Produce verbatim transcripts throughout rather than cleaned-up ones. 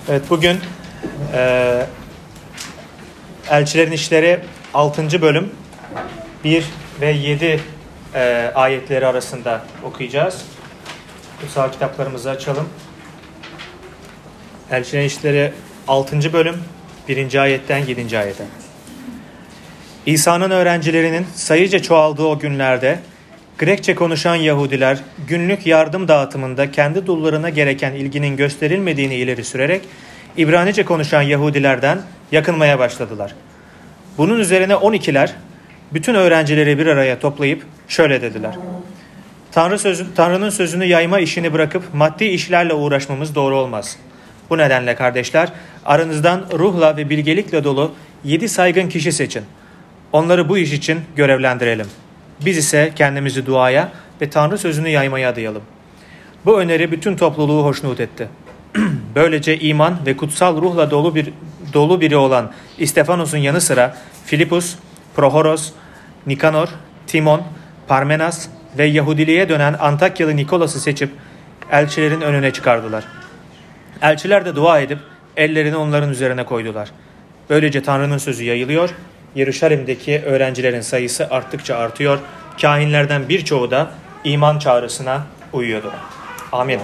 Evet, bugün e, Elçilerin İşleri altıncı bölüm bir ve yedi e, ayetleri arasında okuyacağız. Kutsal kitaplarımızı açalım. Elçilerin İşleri altıncı bölüm birinci ayetten yedinci ayete. İsa'nın öğrencilerinin sayıca çoğaldığı o günlerde Grekçe konuşan Yahudiler günlük yardım dağıtımında kendi dullarına gereken ilginin gösterilmediğini ileri sürerek İbranice konuşan Yahudilerden yakınmaya başladılar. Bunun üzerine on ikiler bütün öğrencileri bir araya toplayıp şöyle dediler: Tanrı sözü, Tanrı'nın sözünü yayma işini bırakıp maddi işlerle uğraşmamız doğru olmaz. Bu nedenle kardeşler, aranızdan ruhla ve bilgelikle dolu yedi saygın kişi seçin. Onları bu iş için görevlendirelim. Biz ise kendimizi duaya ve Tanrı sözünü yaymaya adayalım. Bu öneri bütün topluluğu hoşnut etti. Böylece iman ve kutsal ruhla dolu bir dolu biri olan İstefanos'un yanı sıra Filipus, Prohoros, Nikanor, Timon, Parmenas ve Yahudiliğe dönen Antakyalı Nikolas'ı seçip elçilerin önüne çıkardılar. Elçiler de dua edip ellerini onların üzerine koydular. Böylece Tanrı'nın sözü yayılıyor, Yeruşalim'deki öğrencilerin sayısı arttıkça artıyor, kâhinlerden birçoğu da iman çağrısına uyuyordu. Amin.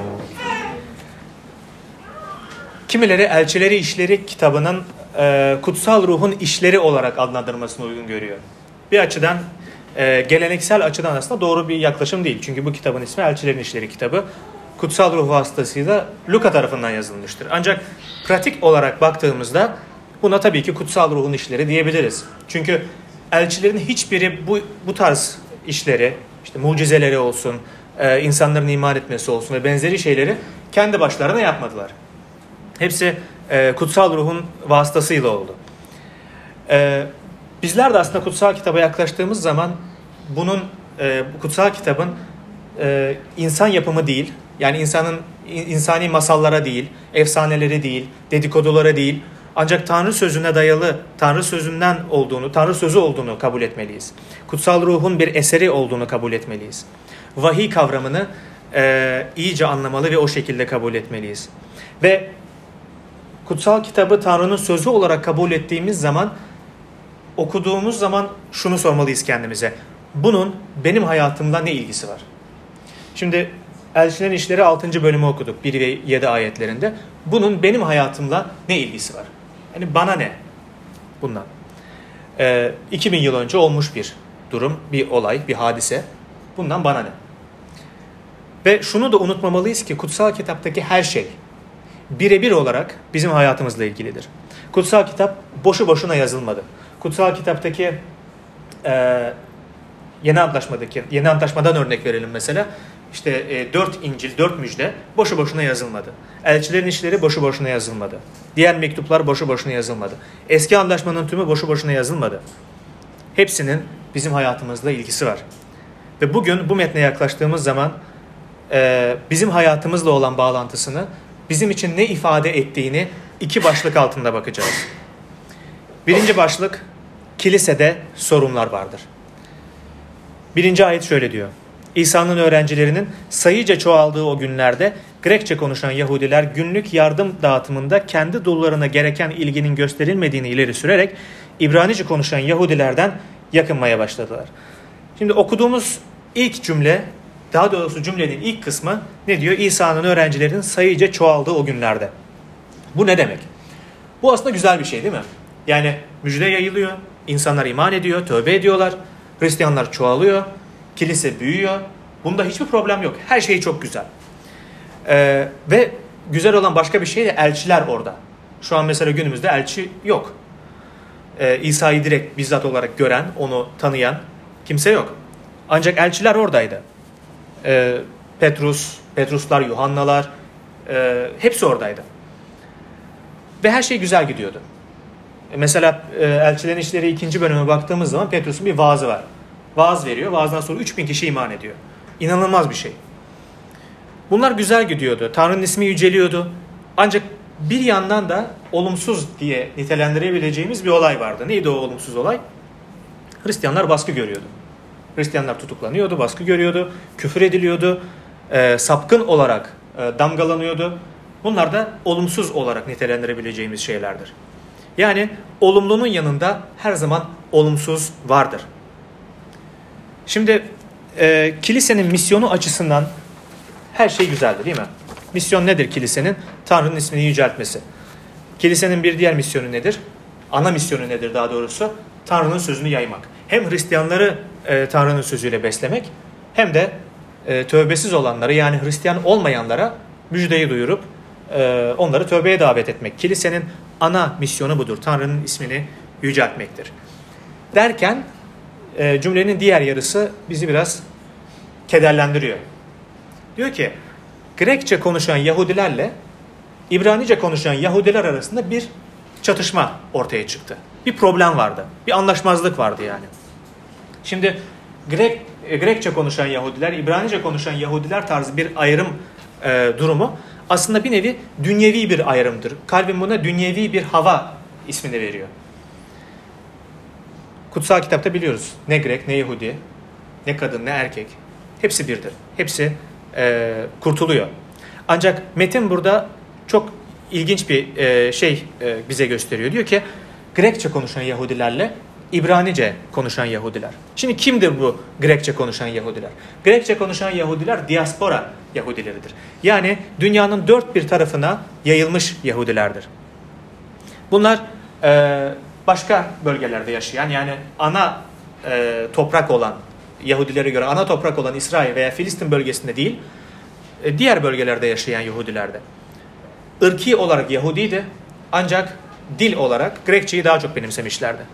Kimileri Elçileri İşleri kitabının e, kutsal ruhun işleri olarak adlandırmasını uygun görüyor. Bir açıdan e, geleneksel açıdan aslında doğru bir yaklaşım değil. Çünkü bu kitabın ismi Elçilerin İşleri kitabı. Kutsal ruh vasıtasıyla Luka tarafından yazılmıştır. Ancak pratik olarak baktığımızda buna tabii ki kutsal ruhun işleri diyebiliriz. Çünkü elçilerin hiçbiri bu, bu tarz işleri, işte mucizeleri olsun, e, insanların iman etmesi olsun ve benzeri şeyleri kendi başlarına yapmadılar. Hepsi e, kutsal ruhun vasıtasıyla oldu. E, bizler de aslında kutsal kitaba yaklaştığımız zaman bunun e, kutsal kitabın e, insan yapımı değil, yani insanın insani masallara değil, efsaneleri değil, dedikodulara değil, ancak Tanrı sözüne dayalı, Tanrı sözünden olduğunu, Tanrı sözü olduğunu kabul etmeliyiz. Kutsal ruhun bir eseri olduğunu kabul etmeliyiz. Vahiy kavramını e, iyice anlamalı ve o şekilde kabul etmeliyiz. Ve kutsal kitabı Tanrı'nın sözü olarak kabul ettiğimiz zaman, okuduğumuz zaman şunu sormalıyız kendimize: bunun benim hayatımda ne ilgisi var? Şimdi Elçilerin İşleri altıncı bölümü okuduk bir ve yedi ayetlerinde. Bunun benim hayatımla ne ilgisi var? Yani bana ne bundan? Ee, iki bin yıl önce olmuş bir durum, bir olay, bir hadise. Bundan bana ne? Ve şunu da unutmamalıyız ki kutsal kitaptaki her şey birebir olarak bizim hayatımızla ilgilidir. Kutsal kitap boşu boşuna yazılmadı. Kutsal kitaptaki e, yeni antlaşmadaki, yeni antlaşmadan örnek verelim mesela. İşte e, dört İncil, dört müjde boşu boşuna yazılmadı. Elçilerin işleri boşu boşuna yazılmadı. Diğer mektuplar boşu boşuna yazılmadı. Eski antlaşmanın tümü boşu boşuna yazılmadı. Hepsinin bizim hayatımızla ilgisi var. Ve bugün bu metne yaklaştığımız zaman e, bizim hayatımızla olan bağlantısını, bizim için ne ifade ettiğini iki başlık altında bakacağız. Birinci başlık, kilisede sorunlar vardır. Birinci ayet şöyle diyor: İsa'nın öğrencilerinin sayıca çoğaldığı o günlerde Grekçe konuşan Yahudiler günlük yardım dağıtımında kendi dullarına gereken ilginin gösterilmediğini ileri sürerek İbranice konuşan Yahudilerden yakınmaya başladılar. Şimdi okuduğumuz ilk cümle, daha doğrusu cümlenin ilk kısmı ne diyor? İsa'nın öğrencilerinin sayıca çoğaldığı o günlerde. Bu ne demek? Bu aslında güzel bir şey değil mi? Yani müjde yayılıyor, insanlar iman ediyor, tövbe ediyorlar, Hristiyanlar çoğalıyor, kilise büyüyor. Bunda hiçbir problem yok. Her şey çok güzel. Ee, ve güzel olan başka bir şey de elçiler orada. Şu an mesela günümüzde elçi yok. Ee, İsa'yı direkt bizzat olarak gören, onu tanıyan kimse yok. Ancak elçiler oradaydı. Ee, Petrus, Petruslar, Yuhannalar, e, hepsi oradaydı. Ve her şey güzel gidiyordu. Mesela e, Elçilerin İşleri ikinci bölüme baktığımız zaman Petrus'un bir vaazı var. Vaaz veriyor. Vaazdan sonra üç bin kişi iman ediyor. İnanılmaz bir şey. Bunlar güzel gidiyordu. Tanrı'nın ismi yüceliyordu. Ancak bir yandan da olumsuz diye nitelendirebileceğimiz bir olay vardı. Neydi o olumsuz olay? Hristiyanlar baskı görüyordu. Hristiyanlar tutuklanıyordu, baskı görüyordu, küfür ediliyordu, e, sapkın olarak e, damgalanıyordu. Bunlar da olumsuz olarak nitelendirebileceğimiz şeylerdir. Yani olumlunun yanında her zaman olumsuz vardır. Şimdi e, kilisenin misyonu açısından her şey güzeldir değil mi? Misyon nedir kilisenin? Tanrı'nın ismini yüceltmesi. Kilisenin bir diğer misyonu nedir? Ana misyonu nedir daha doğrusu? Tanrı'nın sözünü yaymak. Hem Hristiyanları e, Tanrı'nın sözüyle beslemek hem de e, tövbesiz olanları yani Hristiyan olmayanlara müjdeyi duyurup e, onları tövbeye davet etmek. Kilisenin ana misyonu budur. Tanrı'nın ismini yüceltmektir. Derken e, cümlenin diğer yarısı bizi biraz kederlendiriyor. Diyor ki Grekçe konuşan Yahudilerle İbranice konuşan Yahudiler arasında bir çatışma ortaya çıktı. Bir problem vardı. Bir anlaşmazlık vardı yani. Şimdi Grek, Grekçe konuşan Yahudiler, İbranice konuşan Yahudiler tarzı bir ayrım e, durumu aslında bir nevi dünyevi bir ayrımdır. Calvin buna dünyevi bir hava ismini veriyor. Kutsal kitapta biliyoruz. Ne Grek, ne Yahudi, ne kadın, ne erkek. Hepsi birdir. Hepsi e, kurtuluyor. Ancak metin burada çok ilginç bir e, şey e, bize gösteriyor. Diyor ki Grekçe konuşan Yahudilerle İbranice konuşan Yahudiler. Şimdi kimdir bu Grekçe konuşan Yahudiler? Grekçe konuşan Yahudiler diaspora Yahudileridir. Yani dünyanın dört bir tarafına yayılmış Yahudilerdir. Bunlar e, başka bölgelerde yaşayan yani ana e, toprak olan Yahudilere göre ana toprak olan İsrail veya Filistin bölgesinde değil e, diğer bölgelerde yaşayan Yahudilerdi. Irki olarak Yahudiydi ancak dil olarak Grekçeyi daha çok benimsemişlerdi.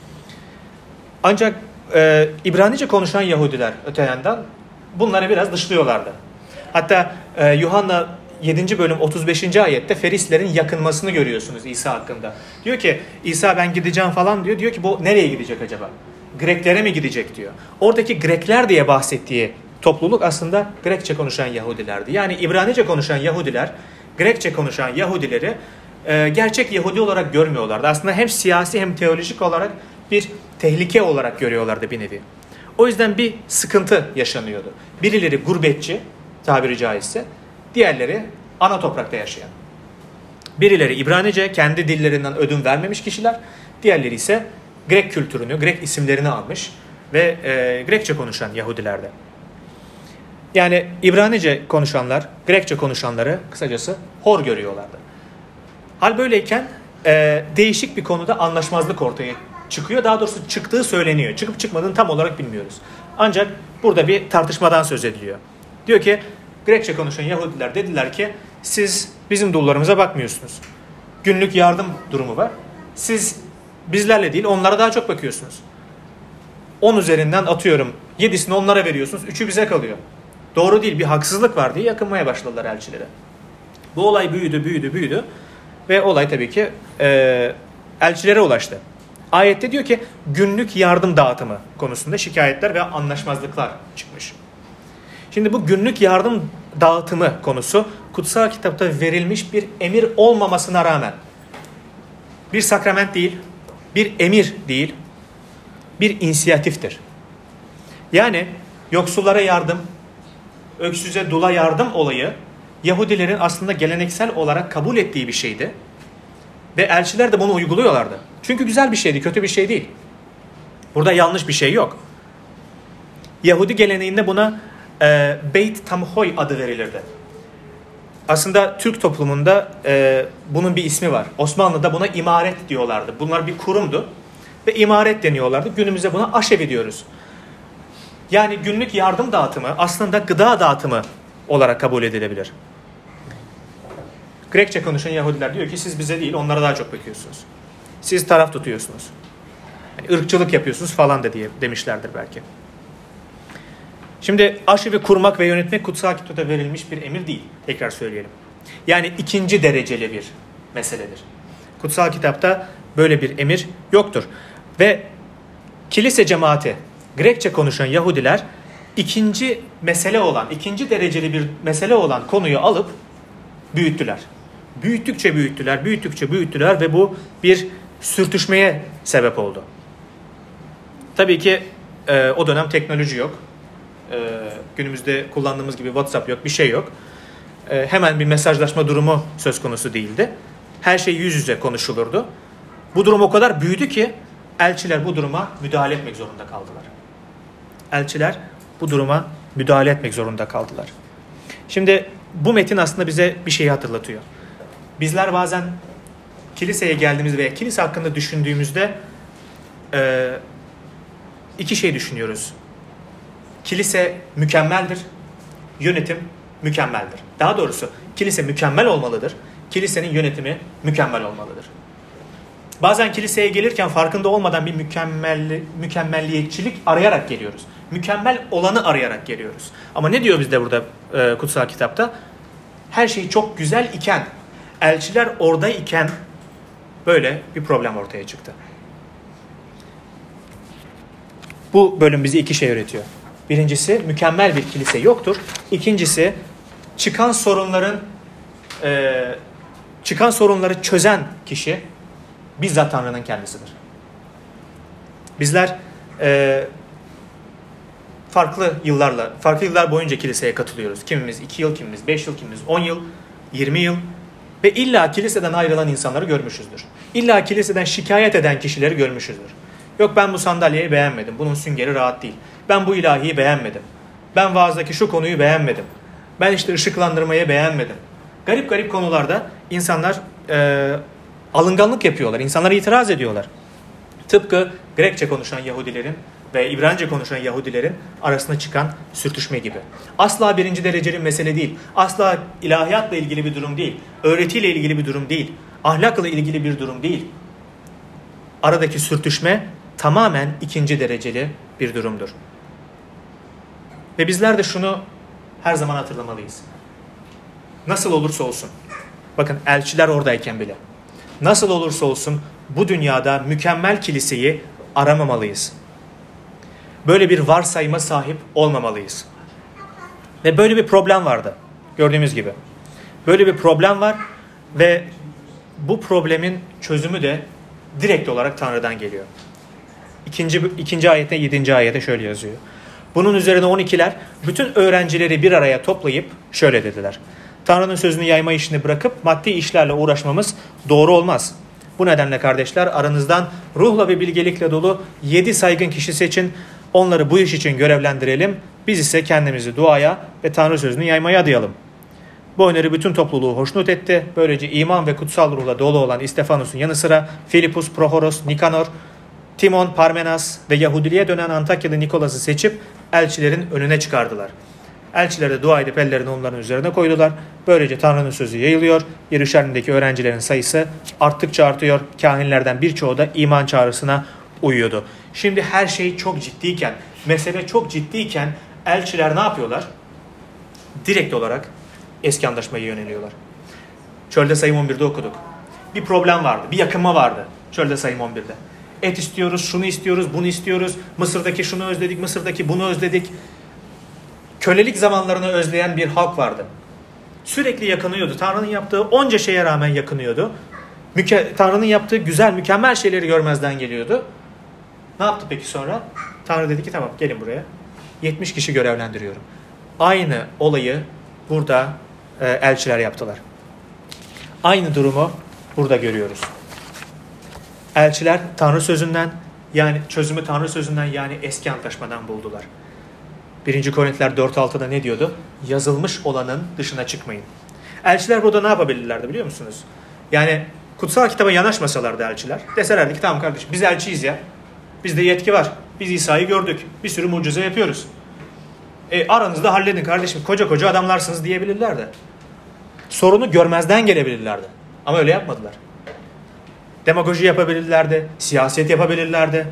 Ancak e, İbranice konuşan Yahudiler öte yandan bunları biraz dışlıyorlardı. Hatta e, Yuhanna yedinci bölüm otuz beşinci ayette Ferislerin yakınmasını görüyorsunuz İsa hakkında. Diyor ki İsa ben gideceğim falan diyor. Diyor ki bu nereye gidecek acaba? Greklere mi gidecek diyor. Oradaki Grekler diye bahsettiği topluluk aslında Grekçe konuşan Yahudilerdi. Yani İbranice konuşan Yahudiler Grekçe konuşan Yahudileri e, gerçek Yahudi olarak görmüyorlardı. Aslında hem siyasi hem teolojik olarak bir tehlike olarak görüyorlardı bir nevi. O yüzden bir sıkıntı yaşanıyordu. Birileri gurbetçi tabiri caizse, diğerleri ana toprakta yaşayan. Birileri İbranice kendi dillerinden ödün vermemiş kişiler, diğerleri ise Grek kültürünü, Grek isimlerini almış ve e, Grekçe konuşan Yahudilerdi. Yani İbranice konuşanlar, Grekçe konuşanları kısacası hor görüyorlardı. Hal böyleyken e, değişik bir konuda anlaşmazlık ortaya çıkıyor. Daha doğrusu çıktığı söyleniyor. Çıkıp çıkmadığını tam olarak bilmiyoruz. Ancak burada bir tartışmadan söz ediliyor. Diyor ki Grekçe konuşan Yahudiler dediler ki siz bizim dullarımıza bakmıyorsunuz. Günlük yardım durumu var. Siz bizlerle değil onlara daha çok bakıyorsunuz. on üzerinden atıyorum yedisini onlara veriyorsunuz. üçü bize kalıyor. Doğru değil bir haksızlık var diye yakınmaya başladılar elçilere. Bu olay büyüdü büyüdü büyüdü. Ve olay tabii ki e, elçilere ulaştı. Ayette diyor ki günlük yardım dağıtımı konusunda şikayetler ve anlaşmazlıklar çıkmış. Şimdi bu günlük yardım dağıtımı konusu kutsal kitapta verilmiş bir emir olmamasına rağmen bir sakrament değil, bir emir değil, bir inisiyatiftir. Yani yoksullara yardım, öksüze dula yardım olayı Yahudilerin aslında geleneksel olarak kabul ettiği bir şeydi. Ve elçiler de bunu uyguluyorlardı. Çünkü güzel bir şeydi, kötü bir şey değil. Burada yanlış bir şey yok. Yahudi geleneğinde buna e, Beit Tamhoy adı verilirdi. Aslında Türk toplumunda e, bunun bir ismi var. Osmanlı'da buna imaret diyorlardı. Bunlar bir kurumdu ve imaret deniyorlardı. Günümüzde buna aşevi diyoruz. Yani günlük yardım dağıtımı aslında gıda dağıtımı olarak kabul edilebilir. Grekçe konuşan Yahudiler diyor ki siz bize değil onlara daha çok bakıyorsunuz. Siz taraf tutuyorsunuz. Yani ırkçılık yapıyorsunuz falan da diye demişlerdir belki. Şimdi aşevi kurmak ve yönetmek kutsal kitapta verilmiş bir emir değil. Tekrar söyleyelim. Yani ikinci dereceli bir meseledir. Kutsal kitapta böyle bir emir yoktur. Ve kilise cemaati, Grekçe konuşan Yahudiler ikinci mesele olan, ikinci dereceli bir mesele olan konuyu alıp büyüttüler. Büyüttükçe büyüttüler, büyüttükçe büyüttüler ve bu bir sürtüşmeye sebep oldu. Tabii ki e, o dönem teknoloji yok. E, günümüzde kullandığımız gibi WhatsApp yok, bir şey yok. e, hemen bir mesajlaşma durumu söz konusu değildi. Her şey yüz yüze konuşulurdu. Bu durum o kadar büyüdü ki elçiler bu duruma müdahale etmek zorunda kaldılar. Elçiler bu duruma müdahale etmek zorunda kaldılar. Şimdi bu metin aslında bize bir şeyi hatırlatıyor. Bizler bazen kiliseye geldiğimizde veya kilise hakkında düşündüğümüzde e, iki şey düşünüyoruz. Kilise mükemmeldir, yönetim mükemmeldir. Daha doğrusu kilise mükemmel olmalıdır, kilisenin yönetimi mükemmel olmalıdır. Bazen kiliseye gelirken farkında olmadan bir mükemmel, mükemmelliyetçilik arayarak geliyoruz. Mükemmel olanı arayarak geliyoruz. Ama ne diyor bizde burada e, kutsal kitapta? Her şey çok güzel iken, elçiler orada iken böyle bir problem ortaya çıktı. Bu bölüm bize iki şey öğretiyor. Birincisi, mükemmel bir kilise yoktur. İkincisi, çıkan sorunların e, çıkan sorunları çözen kişi bizzat Tanrı'nın kendisidir. Bizler e, farklı yıllarla, farklı yıllar boyunca kiliseye katılıyoruz. Kimimiz iki yıl, kimimiz beş yıl, kimimiz on yıl, yirmi yıl. Ve illa kiliseden ayrılan insanları görmüşüzdür. İlla kiliseden şikayet eden kişileri görmüşüzdür. Yok ben bu sandalyeyi beğenmedim, bunun süngeri rahat değil. Ben bu ilahiyi beğenmedim. Ben vaazdaki şu konuyu beğenmedim. Ben işte ışıklandırmayı beğenmedim. Garip garip konularda insanlar e, alınganlık yapıyorlar. İnsanlara itiraz ediyorlar. Tıpkı Grekçe konuşan Yahudilerin ve İbranice konuşan Yahudilerin arasında çıkan sürtüşme gibi. Asla birinci dereceli mesele değil. Asla ilahiyatla ilgili bir durum değil. Öğretiyle ilgili bir durum değil. Ahlakla ilgili bir durum değil. Aradaki sürtüşme tamamen ikinci dereceli bir durumdur. Ve bizler de şunu her zaman hatırlamalıyız. Nasıl olursa olsun, bakın elçiler oradayken bile, nasıl olursa olsun bu dünyada mükemmel kiliseyi aramamalıyız. Böyle bir varsayıma sahip olmamalıyız. Ve böyle bir problem vardı. Gördüğümüz gibi. Böyle bir problem var ve bu problemin çözümü de direkt olarak Tanrı'dan geliyor. İkinci, ikinci ayette, yedinci ayette şöyle yazıyor. Bunun üzerine on ikiler bütün öğrencileri bir araya toplayıp şöyle dediler. Tanrı'nın sözünü yayma işini bırakıp maddi işlerle uğraşmamız doğru olmaz. Bu nedenle kardeşler aranızdan ruhla ve bilgelikle dolu yedi saygın kişi seçin. Onları bu iş için görevlendirelim. Biz ise kendimizi duaya ve Tanrı sözünü yaymaya adayalım. Bu öneri bütün topluluğu hoşnut etti. Böylece iman ve kutsal ruhla dolu olan İstefanus'un yanı sıra Filipus, Prohoros, Nikanor, Timon, Parmenas ve Yahudiliğe dönen Antakyalı Nikolas'ı seçip elçilerin önüne çıkardılar. Elçiler de dua edip ellerini onların üzerine koydular. Böylece Tanrı'nın sözü yayılıyor. Yeruşalim'deki öğrencilerin sayısı arttıkça artıyor. Kahinlerden birçoğu da iman çağrısına uyuyordu. Şimdi her şey çok ciddiyken, mesele çok ciddiyken elçiler ne yapıyorlar? Direkt olarak eski antlaşmaya yöneliyorlar. Çölde sayım on birde okuduk. Bir problem vardı, bir yakınma vardı Çölde sayım on birde. Et istiyoruz, şunu istiyoruz, bunu istiyoruz. Mısır'daki şunu özledik, Mısır'daki bunu özledik. Kölelik zamanlarını özleyen bir halk vardı. Sürekli yakınıyordu. Tanrı'nın yaptığı onca şeye rağmen yakınıyordu. Müke- Tanrı'nın yaptığı güzel, mükemmel şeyleri görmezden geliyordu. Ne yaptı peki sonra? Tanrı dedi ki tamam gelin buraya. yetmiş kişi görevlendiriyorum. Aynı olayı burada e, elçiler yaptılar. Aynı durumu burada görüyoruz. Elçiler Tanrı sözünden yani çözümü Tanrı sözünden yani eski antlaşmadan buldular. birinci Korintiler dört altıda ne diyordu? Yazılmış olanın dışına çıkmayın. Elçiler burada ne yapabilirlerdi biliyor musunuz? Yani kutsal kitaba yanaşmasalardı elçiler. Deselerdi ki tamam kardeşim biz elçiyiz ya. Bizde yetki var. Biz İsa'yı gördük. Bir sürü mucize yapıyoruz. E, aranızda halledin kardeşim. Koca koca adamlarsınız diyebilirlerdi. Sorunu görmezden gelebilirlerdi. Ama öyle yapmadılar. Demagoji yapabilirlerdi. Siyaset yapabilirlerdi.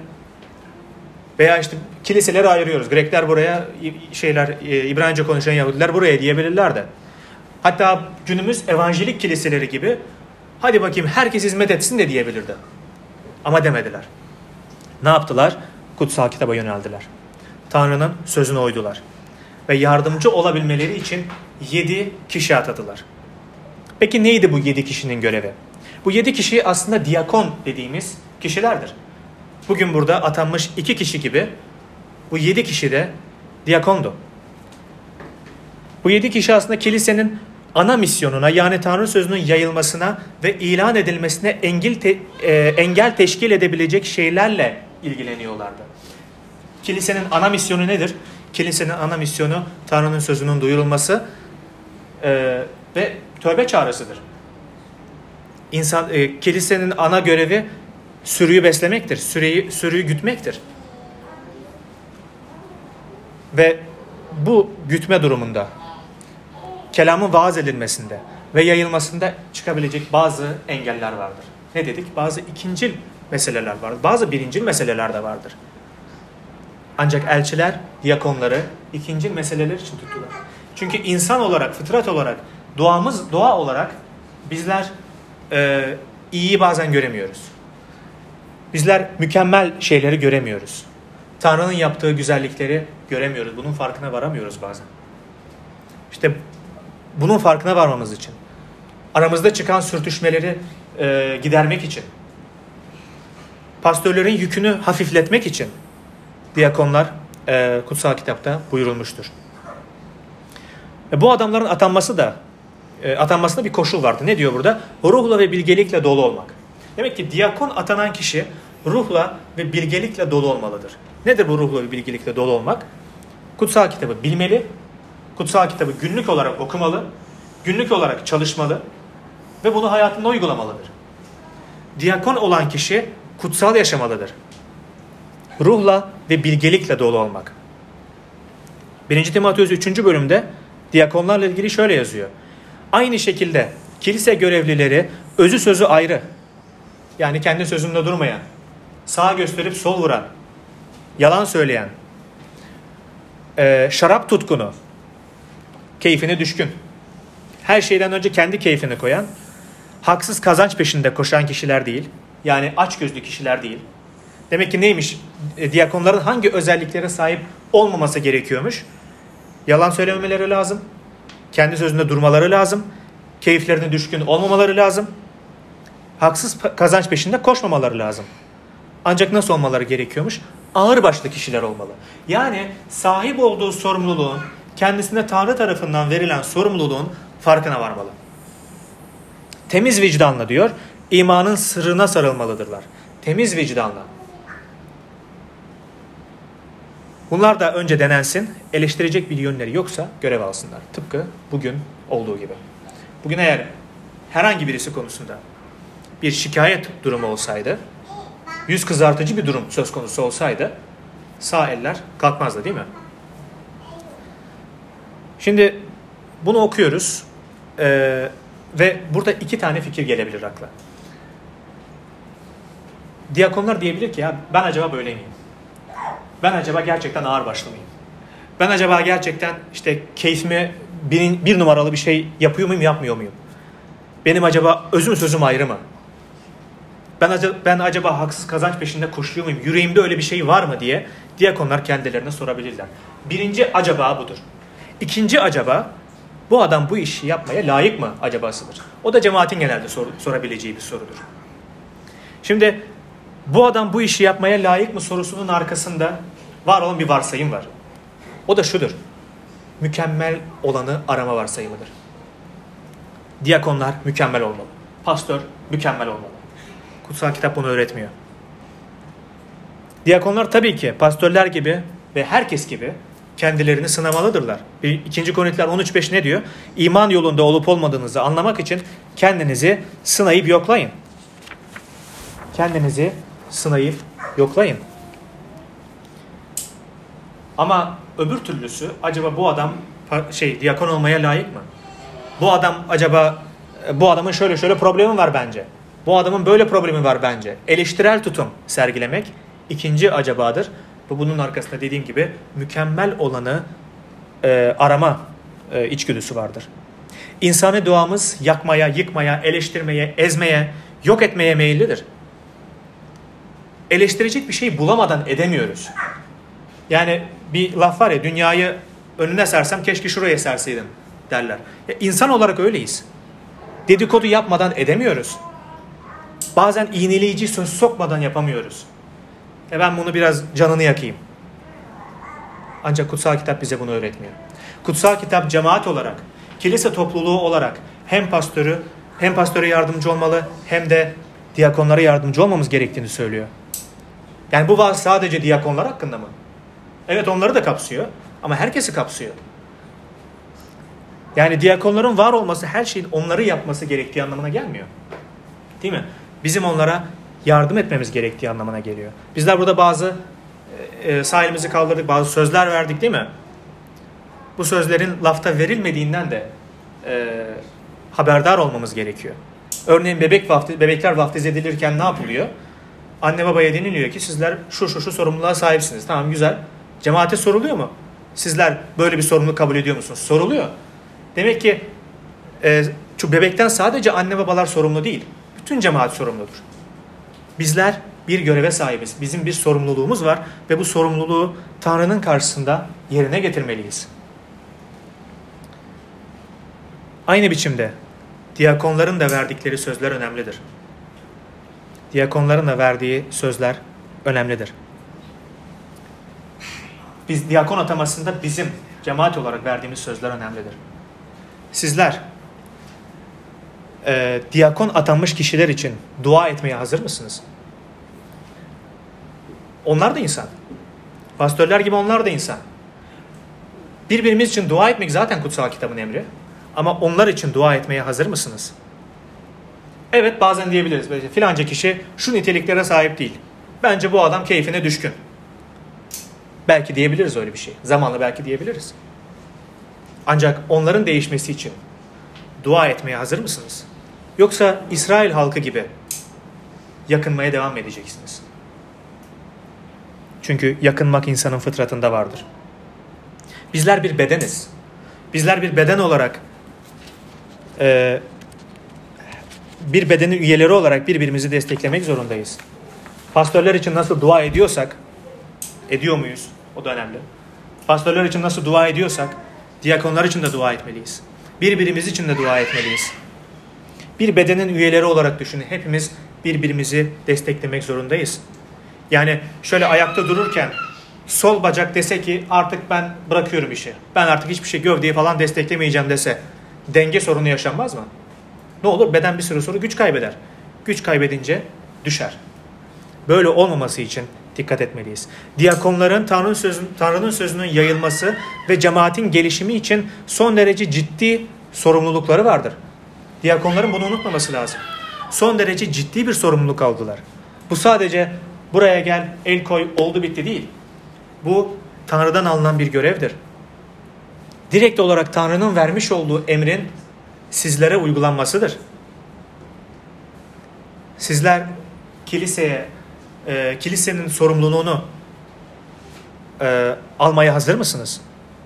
Veya işte kiliseleri ayırıyoruz. Grekler buraya, şeyler İbranice konuşan Yahudiler buraya diyebilirlerdi. Hatta günümüz evanjelik kiliseleri gibi hadi bakayım herkes hizmet etsin de diyebilirdi. Ama demediler. Ne yaptılar? Kutsal kitaba yöneldiler. Tanrı'nın sözüne uydular. Ve yardımcı olabilmeleri için yedi kişi atadılar. Peki neydi bu yedi kişinin görevi? Bu yedi kişi aslında diyakon dediğimiz kişilerdir. Bugün burada atanmış iki kişi gibi bu yedi kişi de diyakondu. Bu yedi kişi aslında kilisenin ana misyonuna, yani Tanrı sözünün yayılmasına ve ilan edilmesine engel, te, e, engel teşkil edebilecek şeylerle ilgileniyorlardı. Kilisenin ana misyonu nedir? Kilisenin ana misyonu Tanrı'nın sözünün duyurulması e, ve tövbe çağrısıdır. İnsan, e, kilisenin ana görevi sürüyü beslemektir, sürüyü, sürüyü gütmektir. Ve bu gütme durumunda, kelamın vaaz edilmesinde ve yayılmasında çıkabilecek bazı engeller vardır. Ne dedik? Bazı ikincil meseleler vardır. Bazı birincil meseleler de vardır. Ancak elçiler, diyakonları ikincil meseleler için tuttular. Çünkü insan olarak, fıtrat olarak, doğamız, doğa olarak bizler e, iyiyi bazen göremiyoruz. Bizler mükemmel şeyleri göremiyoruz. Tanrı'nın yaptığı güzellikleri göremiyoruz. Bunun farkına varamıyoruz bazen. İşte bunun farkına varmamız için, aramızda çıkan sürtüşmeleri e, gidermek için, pastörlerin yükünü hafifletmek için diyakonlar e, kutsal kitapta buyurulmuştur. E, bu adamların atanması da e, atanmasında bir koşul vardı. Ne diyor burada? Ruhla ve bilgelikle dolu olmak. Demek ki diyakon atanan kişi ruhla ve bilgelikle dolu olmalıdır. Nedir bu ruhla ve bilgelikle dolu olmak? Kutsal kitabı bilmeli, kutsal kitabı günlük olarak okumalı, günlük olarak çalışmalı ve bunu hayatında uygulamalıdır. Diyakon olan kişi kutsal yaşamalıdır. Ruhla ve bilgelikle dolu olmak. birinci Timoteus üçüncü bölümde diyakonlarla ilgili şöyle yazıyor. Aynı şekilde kilise görevlileri özü sözü ayrı, yani kendi sözünde durmayan, sağa gösterip sol vuran, yalan söyleyen, e, şarap tutkunu, keyfine düşkün, her şeyden önce kendi keyfini koyan, haksız kazanç peşinde koşan kişiler değil, yani açgözlü kişiler değil. Demek ki neymiş? E, diyakonların hangi özelliklere sahip olmaması gerekiyormuş? Yalan söylememeleri lazım, kendi sözünde durmaları lazım, keyiflerine düşkün olmamaları lazım, haksız kazanç peşinde koşmamaları lazım. Ancak nasıl olmaları gerekiyormuş? Ağırbaşlı kişiler olmalı. Yani sahip olduğu sorumluluğun, kendisine Tanrı tarafından verilen sorumluluğun farkına varmalı. Temiz vicdanla diyor, imanın sırrına sarılmalıdırlar. Temiz vicdanla. Bunlar da önce denensin, eleştirecek bir yönleri yoksa görev alsınlar. Tıpkı bugün olduğu gibi. Bugün eğer herhangi birisi konusunda bir şikayet durumu olsaydı, yüz kızartıcı bir durum söz konusu olsaydı, sağ eller kalkmazdı, değil mi? Şimdi bunu okuyoruz ee, ve burada iki tane fikir gelebilir akla. Diyakonlar diyebilir ki, ya ben acaba böyle miyim? Ben acaba gerçekten ağırbaşlı mıyım? Ben acaba gerçekten işte keyfime bir, bir numaralı bir şey yapıyor muyum, yapmıyor muyum? Benim acaba özüm sözüm ayrı mı? Ben acaba, ben acaba haksız kazanç peşinde koşuyor muyum? Yüreğimde öyle bir şey var mı diye diyakonlar kendilerine sorabilirler. Birinci acaba budur. İkinci acaba, bu adam bu işi yapmaya layık mı acabasıdır. O da cemaatin genelde sor, sorabileceği bir sorudur. Şimdi bu adam bu işi yapmaya layık mı sorusunun arkasında var olan bir varsayım var. O da şudur: mükemmel olanı arama varsayımıdır. Diyakonlar mükemmel olmalı. Pastör mükemmel olmalı. Kutsal kitap bunu öğretmiyor. Diyakonlar tabii ki pastörler gibi ve herkes gibi kendilerini sınamalıdırlar. ikinci Korintiler on üç beş ne diyor? İman yolunda olup olmadığınızı anlamak için kendinizi sınayıp yoklayın. Kendinizi sınayıp yoklayın. Ama öbür türlüsü, acaba bu adam şey diyakon olmaya layık mı? Bu adam acaba bu adamın şöyle şöyle problemi var bence. Bu adamın böyle problemi var bence. Eleştirel tutum sergilemek ikinci acabadır. Bu bunun arkasında dediğim gibi mükemmel olanı e, arama e, içgüdüsü vardır. İnsani doğamız yakmaya, yıkmaya, eleştirmeye, ezmeye, yok etmeye meyillidir. Eleştirecek bir şey bulamadan edemiyoruz. Yani bir laf var ya, dünyayı önüne sersem keşke şuraya serseydim derler. Ya, insan olarak öyleyiz. Dedikodu yapmadan edemiyoruz. Bazen iğneleyici söz sokmadan yapamıyoruz. E ben bunu biraz canını yakayım. Ancak kutsal kitap bize bunu öğretmiyor. Kutsal kitap cemaat olarak kilise topluluğu olarak hem pastörü hem pastöre yardımcı olmalı hem de diyakonlara yardımcı olmamız gerektiğini söylüyor. Yani bu vaaz sadece diyakonlar hakkında mı? Evet, onları da kapsıyor ama herkesi kapsıyor. Yani diyakonların var olması her şeyin onları yapması gerektiği anlamına gelmiyor. Değil mi? Bizim onlara yardım etmemiz gerektiği anlamına geliyor. Bizler burada bazı e, sağ elimizi kaldırdık, bazı sözler verdik değil mi? Bu sözlerin lafta verilmediğinden de e, haberdar olmamız gerekiyor. Örneğin bebek vaftiz, bebekler vaftiz edilirken ne yapılıyor? Anne babaya deniliyor ki sizler şu şu şu sorumluluğa sahipsiniz. Tamam, güzel. Cemaate soruluyor mu? Sizler böyle bir sorumluluk kabul ediyor musunuz? Soruluyor. Demek ki e, şu bebekten sadece anne babalar sorumlu değil. Bütün cemaat sorumludur. Bizler bir göreve sahibiz. Bizim bir sorumluluğumuz var ve bu sorumluluğu Tanrı'nın karşısında yerine getirmeliyiz. Aynı biçimde diyakonların da verdikleri sözler önemlidir. Diyakonların da verdiği sözler önemlidir. Biz diyakon atamasında bizim cemaat olarak verdiğimiz sözler önemlidir. Sizler e, diyakon atanmış kişiler için dua etmeye hazır mısınız? Onlar da insan. Pastörler gibi onlar da insan. Birbirimiz için dua etmek zaten kutsal kitabın emri. Ama onlar için dua etmeye hazır mısınız? Evet, bazen diyebiliriz. Filanca kişi şu niteliklere sahip değil. Bence bu adam keyfine düşkün. Belki diyebiliriz öyle bir şey. Zamanla belki diyebiliriz. Ancak onların değişmesi için dua etmeye hazır mısınız? Yoksa İsrail halkı gibi yakınmaya devam mı edeceksiniz? Çünkü yakınmak insanın fıtratında vardır. Bizler bir bedeniz. Bizler bir beden olarak e, bir bedenin üyeleri olarak birbirimizi desteklemek zorundayız. Pastörler için nasıl dua ediyorsak, ediyor muyuz? O da önemli. Pastörler için nasıl dua ediyorsak, diyakonlar için de dua etmeliyiz. Birbirimiz için de dua etmeliyiz. Bir bedenin üyeleri olarak düşünün. Hepimiz birbirimizi desteklemek zorundayız. Yani şöyle ayakta dururken sol bacak dese ki artık ben bırakıyorum işi. Ben artık hiçbir şey gövdeyi falan desteklemeyeceğim dese denge sorunu yaşanmaz mı? Ne olur? Beden bir süre sonra güç kaybeder. Güç kaybedince düşer. Böyle olmaması için dikkat etmeliyiz. Diyakonların Tanrı'nın sözünün, Tanrı'nın sözünün yayılması ve cemaatin gelişimi için son derece ciddi sorumlulukları vardır. Diyakonların bunu unutmaması lazım. Son derece ciddi bir sorumluluk aldılar. Bu sadece buraya gel, el koy, oldu bitti değil. Bu Tanrı'dan alınan bir görevdir. Direkt olarak Tanrı'nın vermiş olduğu emrin sizlere uygulanmasıdır. Sizler kiliseye, e, kilisenin sorumluluğunu e, almaya hazır mısınız?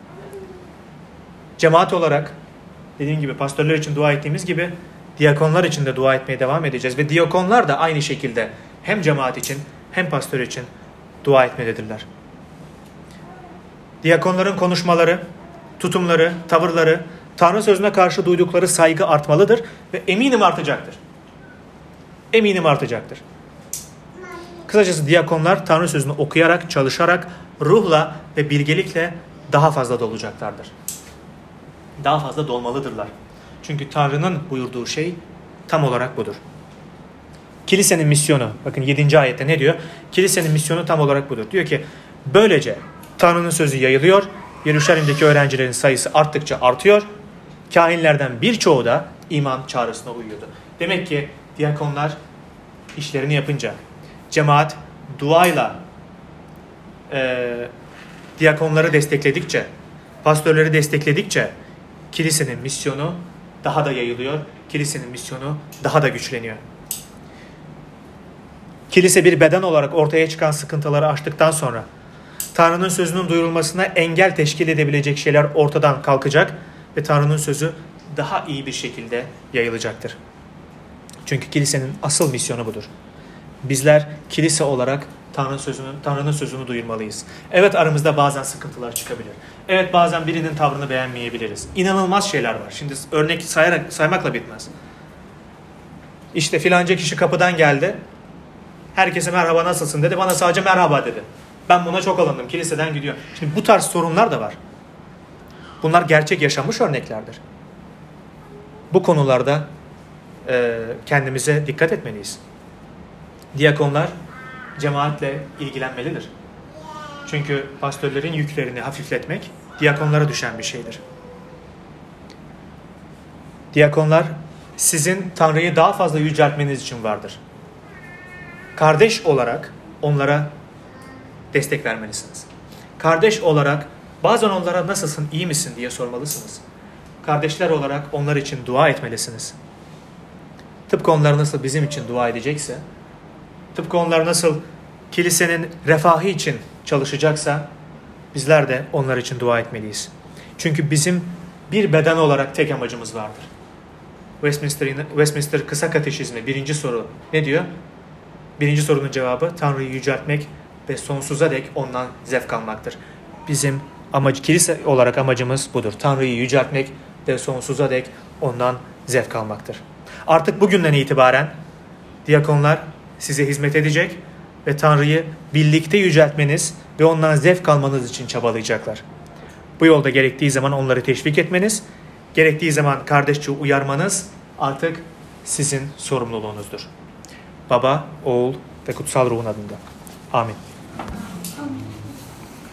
Cemaat olarak dediğim gibi pastörler için dua ettiğimiz gibi diyakonlar için de dua etmeye devam edeceğiz. Ve diyakonlar da aynı şekilde hem cemaat için hem pastör için dua etmelidirler. Diyakonların konuşmaları, tutumları, tavırları, Tanrı sözüne karşı duydukları saygı artmalıdır ve eminim artacaktır. Eminim artacaktır. Kısacası diyakonlar Tanrı sözünü okuyarak, çalışarak, ruhla ve bilgelikle daha fazla dolacaklardır. Daha fazla dolmalıdırlar. Çünkü Tanrı'nın buyurduğu şey tam olarak budur. Kilisenin misyonu, bakın yedinci ayette ne diyor? Kilisenin misyonu tam olarak budur. Diyor ki, böylece Tanrı'nın sözü yayılıyor, Yeruşalim'deki öğrencilerin sayısı arttıkça artıyor, kahinlerden birçoğu da iman çağrısına uyuyordu. Demek ki diyakonlar işlerini yapınca, cemaat duayla e, diyakonları destekledikçe, pastörleri destekledikçe kilisenin misyonu daha da yayılıyor, kilisenin misyonu daha da güçleniyor. Kilise bir beden olarak ortaya çıkan sıkıntıları aştıktan sonra Tanrı'nın sözünün duyurulmasına engel teşkil edebilecek şeyler ortadan kalkacak ve Tanrı'nın sözü daha iyi bir şekilde yayılacaktır. Çünkü kilisenin asıl misyonu budur. Bizler kilise olarak Tanrı'nın sözünü, Tanrı'nın sözünü duyurmalıyız. Evet, aramızda bazen sıkıntılar çıkabilir. Evet, bazen birinin tavrını beğenmeyebiliriz. İnanılmaz şeyler var. Şimdi örnek sayarak, saymakla bitmez. İşte filanca kişi kapıdan geldi. Herkese merhaba, nasılsın dedi. Bana sadece merhaba dedi. Ben buna çok alındım. Kiliseden gidiyor. Şimdi bu tarz sorunlar da var. Bunlar gerçek yaşanmış örneklerdir. bu konularda e, kendimize dikkat etmeliyiz. Diyakonlar cemaatle ilgilenmelidir. Çünkü pastörlerin yüklerini hafifletmek diyakonlara düşen bir şeydir. Diyakonlar sizin Tanrı'yı daha fazla yüceltmeniz için vardır. Kardeş olarak onlara destek vermelisiniz. Kardeş olarak bazen onlara nasılsın, iyi misin diye sormalısınız. Kardeşler olarak onlar için dua etmelisiniz. Tıpkı onlar nasıl bizim için dua edecekse, tıpkı onlar nasıl kilisenin refahı için çalışacaksa, bizler de onlar için dua etmeliyiz. Çünkü bizim bir beden olarak tek amacımız vardır. Westminster, Westminster Kısa Katekizmi birinci soru ne diyor? Birinci sorunun cevabı Tanrı'yı yüceltmek ve sonsuza dek ondan zevk almaktır. Bizim amacı, kilise olarak amacımız budur. Tanrı'yı yüceltmek ve sonsuza dek ondan zevk almaktır. Artık bugünden itibaren diyakonlar size hizmet edecek ve Tanrı'yı birlikte yüceltmeniz ve ondan zevk almanız için çabalayacaklar. Bu yolda gerektiği zaman onları teşvik etmeniz, gerektiği zaman kardeşçe uyarmanız artık sizin sorumluluğunuzdur. Baba, Oğul ve Kutsal Ruhun adında. Amin.